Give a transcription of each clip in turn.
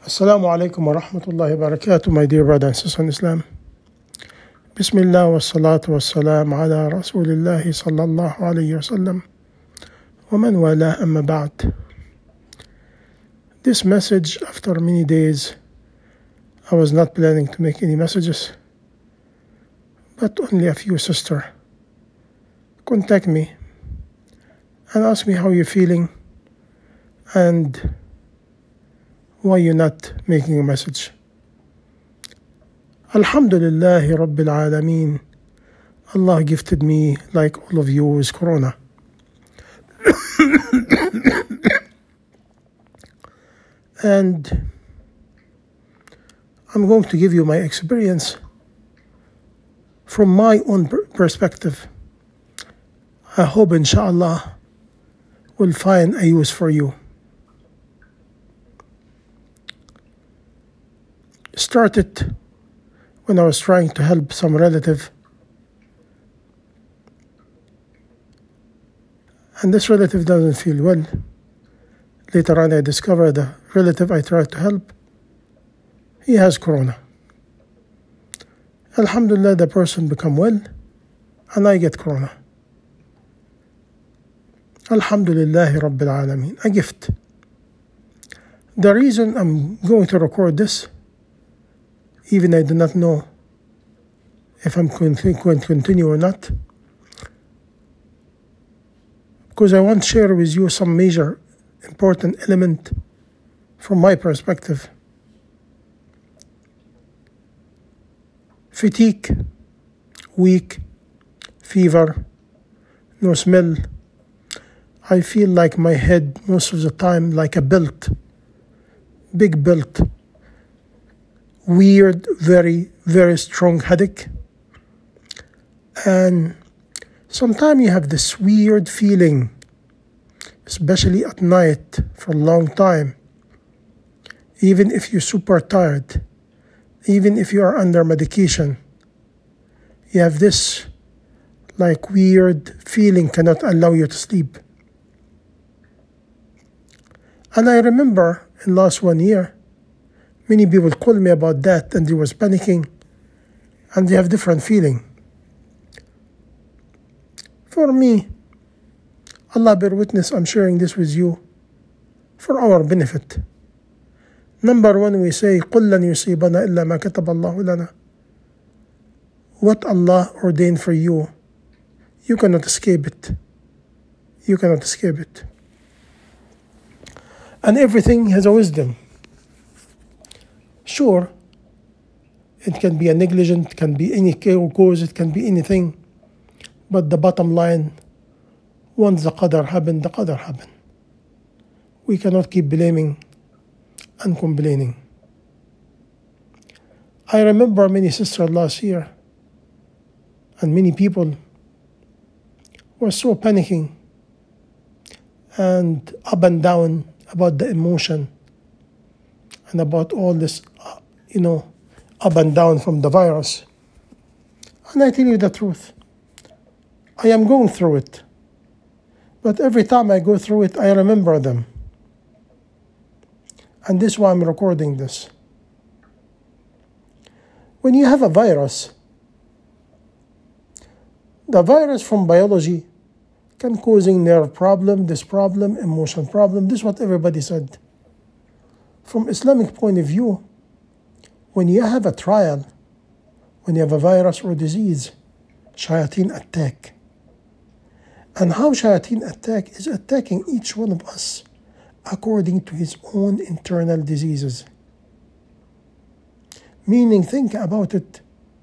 Assalamu alaikum wa rahmatullahi wa barakatuh, my dear brothers and sisters in Islam. Bismillah wa salatu wa salam ala Rasulillahi sallallahu alayhi wa sallam wa man wala amma ba'd. This message, after many days, I was not planning to make any messages, but only a few sisters contact me and ask me how you're feeling and why you're not making a message. Alhamdulillahi Rabbil Alameen. Allah gifted me, like all of you, with Corona. And I'm going to give you my experience from my own perspective. I hope, inshallah, will find a use for you. Started when I was trying to help some relative, and this relative doesn't feel well. Later on I discovered the relative I tried to help, he has Corona. Alhamdulillah, the person become well and I get Corona. Alhamdulillahi Rabbil Alameen, a gift. The reason I'm going to record this, even I do not know if I'm going to continue or not, because I want to share with you some major important element from my perspective. Fatigue, weak, fever, no smell. I feel like my head most of the time like a belt, big belt. Weird, very, very strong headache. And sometimes you have this weird feeling, especially at night for a long time, even if you're super tired, even if you are under medication, you have this like weird feeling cannot allow you to sleep. And I remember in last 1 year, many people called me about that and they was panicking and they have different feeling. For me, Allah bear witness, I'm sharing this with you for our benefit. Number one, we say, قُلْ لَنْ يُصِيبَنَا إِلَّا مَا كَتَبَ اللَّهُ لَنَا. What Allah ordained for you, you cannot escape it. You cannot escape it. And everything has a wisdom. Sure, it can be a negligent, it can be any cause, it can be anything. But the bottom line, once the qadar happened, the qadar happened. We cannot keep blaming and complaining. I remember many sisters last year, and many people were so panicking and up and down about the emotion and about all this, up and down from the virus. And I tell you the truth, I am going through it. But every time I go through it, I remember them. And this is why I'm recording this. When you have a virus, the virus from biology can causing nerve problem, this problem, emotion problem. This is what everybody said. From Islamic point of view, when you have a trial, when you have a virus or disease, shayateen attack. And how shayateen attack is attacking each one of us according to his own internal diseases. Meaning, think about it.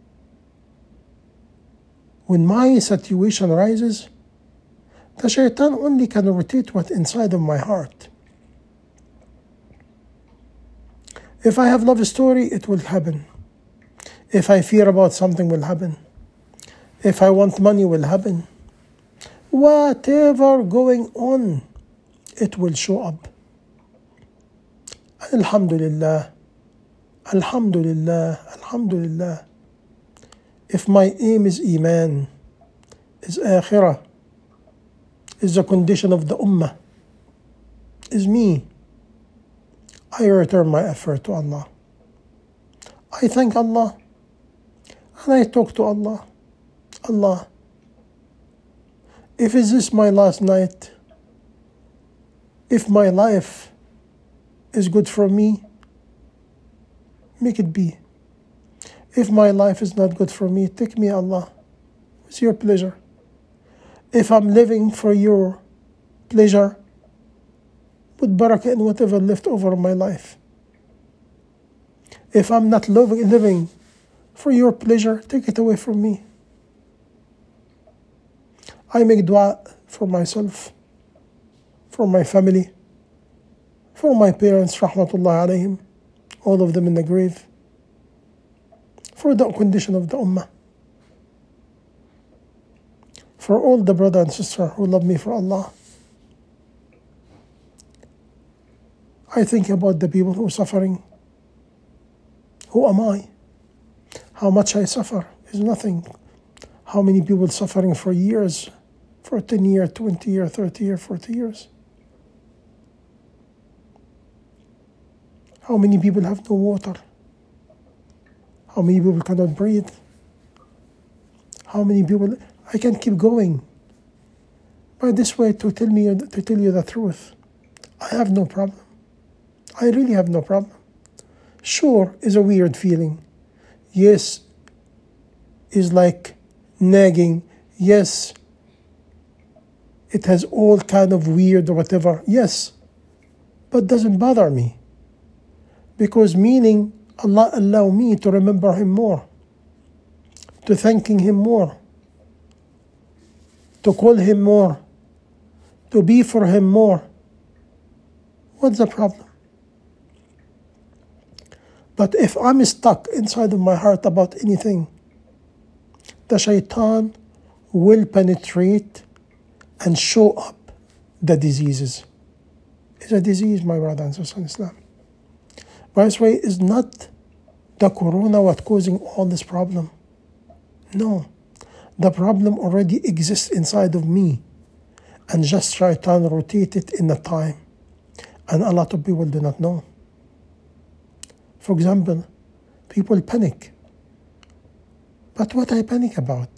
When my situation rises, the shaitan only can rotate what's inside of my heart. If I have love story, it will happen. If I fear about something, will happen. If I want money, will happen. Whatever going on, it will show up. Alhamdulillah, Alhamdulillah, Alhamdulillah. If my aim is Iman, is Akhirah, is the condition of the Ummah, is me, I return my effort to Allah. I thank Allah and I talk to Allah. Allah, if is this my last night, if my life is good for me, make it be. If my life is not good for me, take me, Allah. It's your pleasure. If I'm living for your pleasure, put barakah in whatever left over in my life. If I'm not living for your pleasure, take it away from me. I make dua for myself, for my family, for my parents, rahmatullah alayhim, all of them in the grave, for the condition of the ummah, for all the brother and sister who love me for Allah. I think about the people who are suffering. Who am I? How much I suffer is nothing. How many people suffering for years, for 10 years, 20 years, 30 years, 40 years? How many people have no water? How many people cannot breathe? How many people? I can keep going. By this way, to tell you the truth, I have no problem. I really have no problem. Sure, is a weird feeling. Yes, is like nagging. Yes, it has all kind of weird or whatever. Yes, but doesn't bother me. Because meaning Allah allow me to remember Him more, to thanking Him more, to call Him more, to be for Him more. What's the problem? But if I'm stuck inside of my heart about anything, the shaitan will penetrate and show up the diseases. It's a disease, my brother and sister in Islam. By this way, is not the corona what causing all this problem. No, the problem already exists inside of me, and just shaitan rotate it in the time, and a lot of people do not know. For example, people panic. But what I panic about?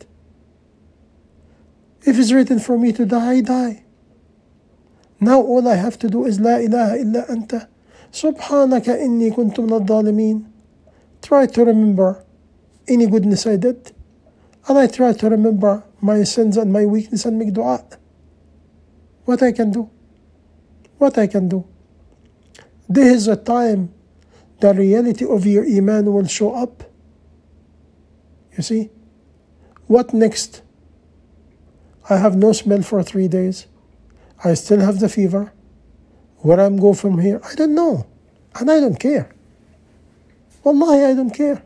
If it's written for me to die, I die. Now all I have to do is La ilaha illa anta subhanaka inni kuntu min al-dhalimin. Try to remember any goodness I did, and I try to remember my sins and my weakness and make dua. What I can do? What I can do? There is a time the reality of your iman will show up. You see? What next? I have no smell for 3 days. I still have the fever. Where I'm going from here, I don't know. And I don't care. Wallahi, I don't care.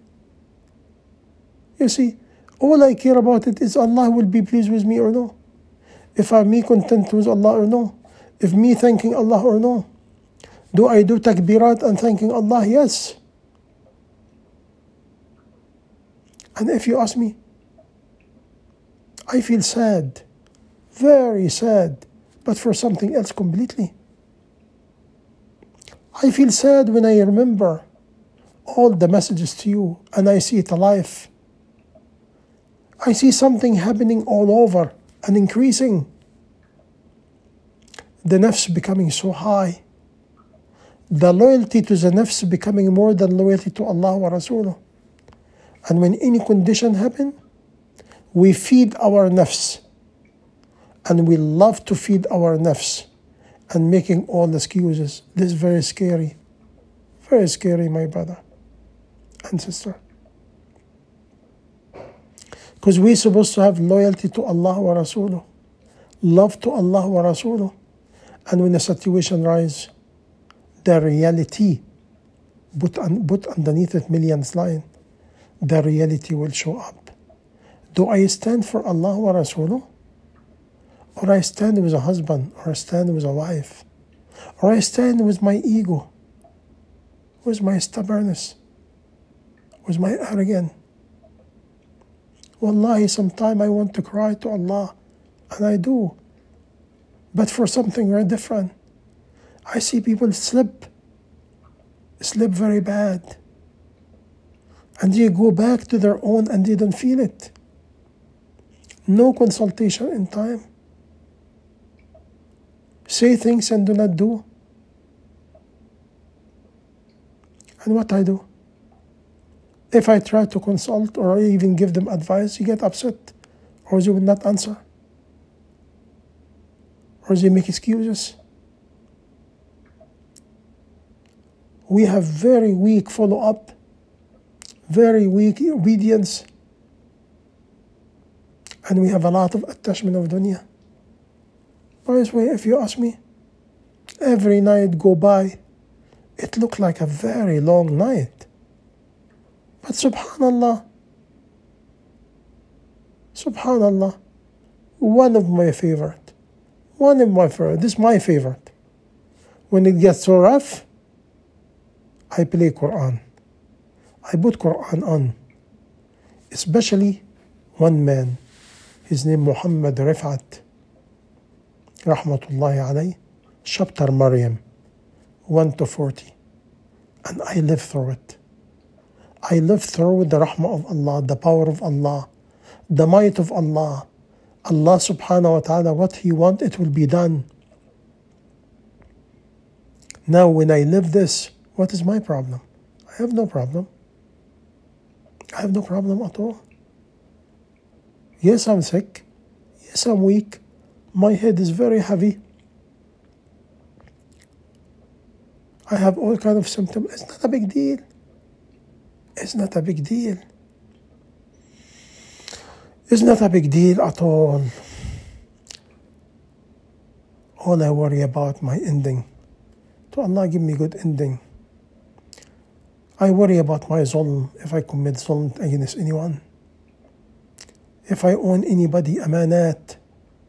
You see, all I care about it is Allah will be pleased with me or no. If I'm me content with Allah or no. If me thanking Allah or no. Do I do takbirat and thanking Allah? Yes. And if you ask me, I feel sad, very sad, but for something else completely. I feel sad when I remember all the messages to you and I see it alive. I see something happening all over and increasing. The nafs becoming so high. The loyalty to the nafs becoming more than loyalty to Allah wa Rasuluh. And when any condition happen, we feed our nafs. And we love to feed our nafs and making all the excuses. This is very scary. Very scary, my brother and sister. Because we're supposed to have loyalty to Allah wa Rasuluh. Love to Allah wa Rasuluh. And when a situation arises, the reality, put underneath it millions line, the reality will show up. Do I stand for Allah wa Rasuluh? Or I stand with a husband, or I stand with a wife, or I stand with my ego, with my stubbornness, with my arrogance? Wallahi, sometimes I want to cry to Allah, and I do, but for something very different. I see people slip sleep very bad, and they go back to their own and they don't feel it. No consultation in time. Say things and do not do. And what I do? If I try to consult or even give them advice, you get upset, or they will not answer, or they make excuses. We have very weak follow-up, very weak obedience, and we have a lot of attachment of dunya. By the way, if you ask me, every night go by, it looked like a very long night. But subhanallah, one of my favorite, this is my favorite. When it gets so rough, I play Quran. I put Quran on. Especially one man, his name Muhammad Rifat, Rahmatullahi alayhi, chapter Maryam, 1 to 40. And I live through it. I live through the rahmah of Allah, the power of Allah, the might of Allah. Allah subhanahu wa ta'ala, what He wants, it will be done. Now when I live this, what is my problem? I have no problem. I have no problem at all. Yes, I'm sick. Yes, I'm weak. My head is very heavy. I have all kind of symptoms. It's not a big deal. It's not a big deal. It's not a big deal at all. All I worry about my ending. To Allah give me good ending. I worry about my zulm, if I commit zulm against anyone. If I own anybody amanat.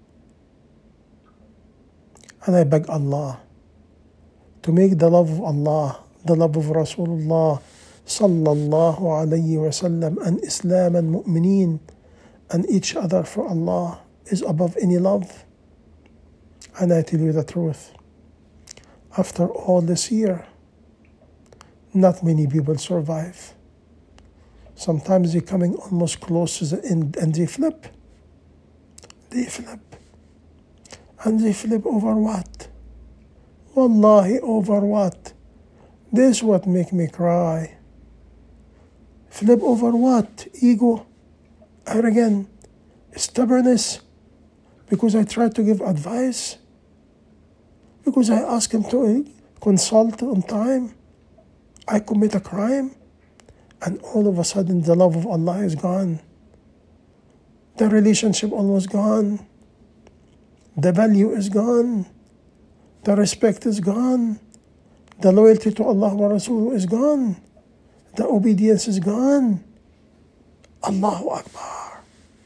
And I beg Allah to make the love of Allah, the love of Rasulullah sallallahu alayhi wa sallam, and Islam and mu'mineen and each other for Allah is above any love. And I tell you the truth, after all this year, not many people survive. Sometimes they're coming almost close to the end and they flip. They flip. And they flip over what? Wallahi, over what? This what make me cry. Flip over what? Ego, arrogance, stubbornness. Because I try to give advice. Because I ask him to consult on time. I commit a crime. And all of a sudden the love of Allah is gone. The relationship almost gone. The value is gone. The respect is gone. The loyalty to Allah wa Rasul is gone. The obedience is gone. Allahu Akbar.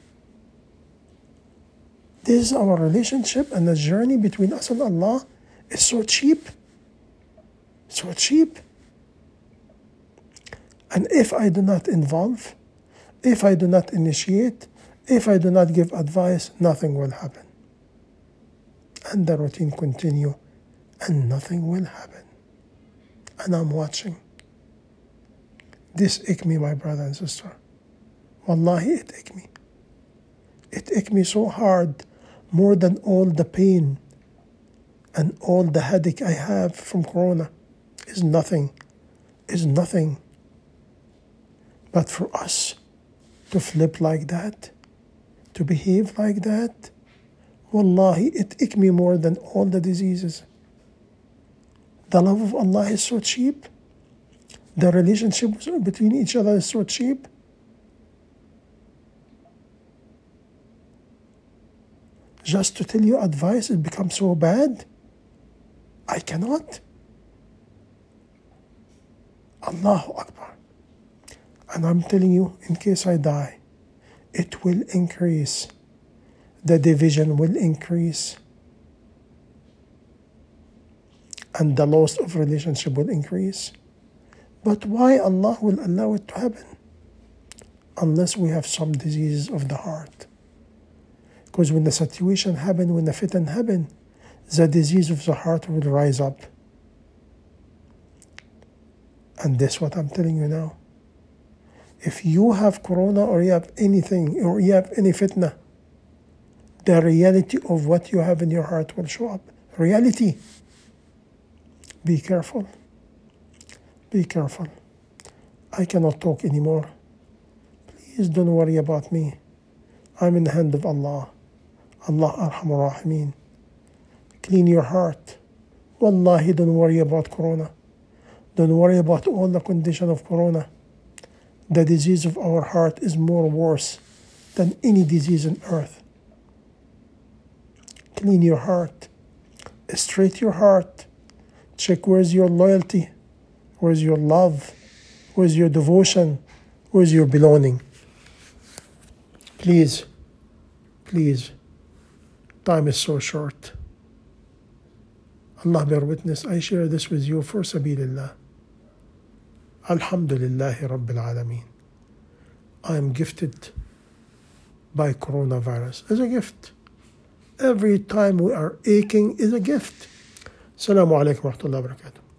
This is our relationship, and the journey between us and Allah is so cheap. So cheap. And if I do not involve, if I do not initiate, if I do not give advice, nothing will happen. And the routine continue, and nothing will happen. And I'm watching. This ache me, my brother and sister. Wallahi, it ache me. It ache me so hard, more than all the pain and all the headache I have from Corona is nothing. But for us to flip like that, to behave like that, wallahi, it ache me more than all the diseases. The love of Allah is so cheap. The relationship between each other is so cheap. Just to tell you advice, it becomes so bad. I cannot. Allahu Akbar. And I'm telling you, in case I die, it will increase. The division will increase. And the loss of relationship will increase. But why Allah will allow it to happen? Unless we have some diseases of the heart. Because when the situation happen, when the fitan happen, the disease of the heart will rise up. And that's what I'm telling you now. If you have corona or you have anything or you have any fitna, the reality of what you have in your heart will show up. Reality. Be careful. Be careful. I cannot talk anymore. Please don't worry about me. I'm in the hand of Allah. Allah Arhamur Rahimeen. Clean your heart. Wallahi, don't worry about corona. Don't worry about all the condition of corona. The disease of our heart is more worse than any disease on earth. Clean your heart. Straight your heart. Check where's your loyalty, where's your love, where's your devotion, where's your belonging. Please, please, time is so short. Allah bear witness, I share this with you for Sabilillah. Alhamdulillahi Rabbil Alameen. I am gifted by coronavirus as a gift. Every time we are aching is a gift. Assalamu alaikum wa rahmatullahi wa barakatuh.